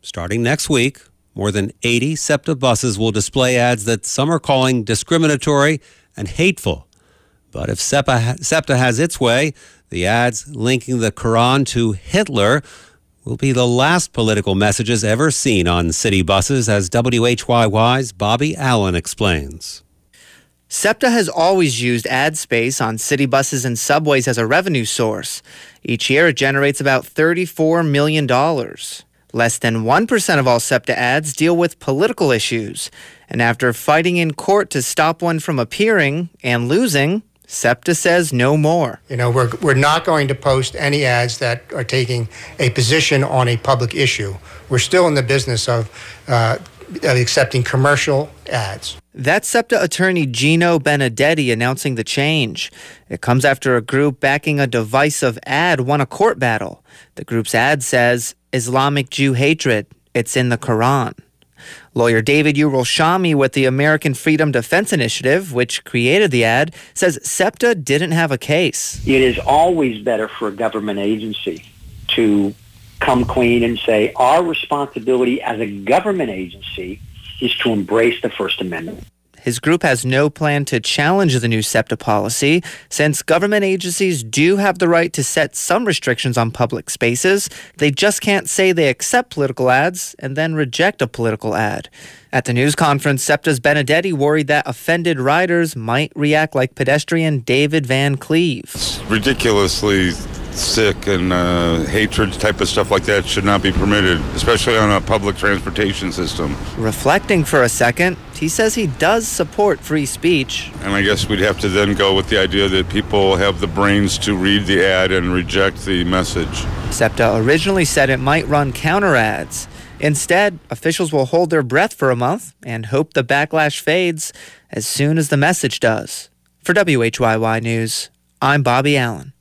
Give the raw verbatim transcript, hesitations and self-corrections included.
Starting next week, more than eighty SEPTA buses will display ads that some are calling discriminatory and hateful. But if SEPTA has its way, the ads linking the Quran to Hitler will be the last political messages ever seen on city buses, as W H Y Y's Bobby Allen explains. SEPTA has always used ad space on city buses and subways as a revenue source. Each year, it generates about thirty-four million dollars. Less than one percent of all SEPTA ads deal with political issues. And after fighting in court to stop one from appearing and losing, SEPTA says no more. You know, we're, we're not going to post any ads that are taking a position on a public issue. We're still in the business of, uh, of accepting commercial ads. That's SEPTA attorney Gino Benedetti announcing the change. It comes after a group backing a divisive ad won a court battle. The group's ad says, Islamic Jew hatred, it's in the Quran. Lawyer David Yerushalmi with the American Freedom Defense Initiative, which created the ad, says SEPTA didn't have a case. It is always better for a government agency to come clean and say our responsibility as a government agency is to embrace the First Amendment. His group has no plan to challenge the new SEPTA policy, since government agencies do have the right to set some restrictions on public spaces. They just can't say they accept political ads and then reject a political ad. At the news conference, SEPTA's Benedetti worried that offended riders might react like pedestrian David Van Cleve. It's ridiculously sick, and uh, hatred type of stuff like that should not be permitted, especially on a public transportation system. Reflecting for a second, he says he does support free speech. And I guess we'd have to then go with the idea that people have the brains to read the ad and reject the message. SEPTA originally said it might run counter ads. Instead, officials will hold their breath for a month and hope the backlash fades as soon as the message does. For W H Y Y News, I'm Bobby Allen.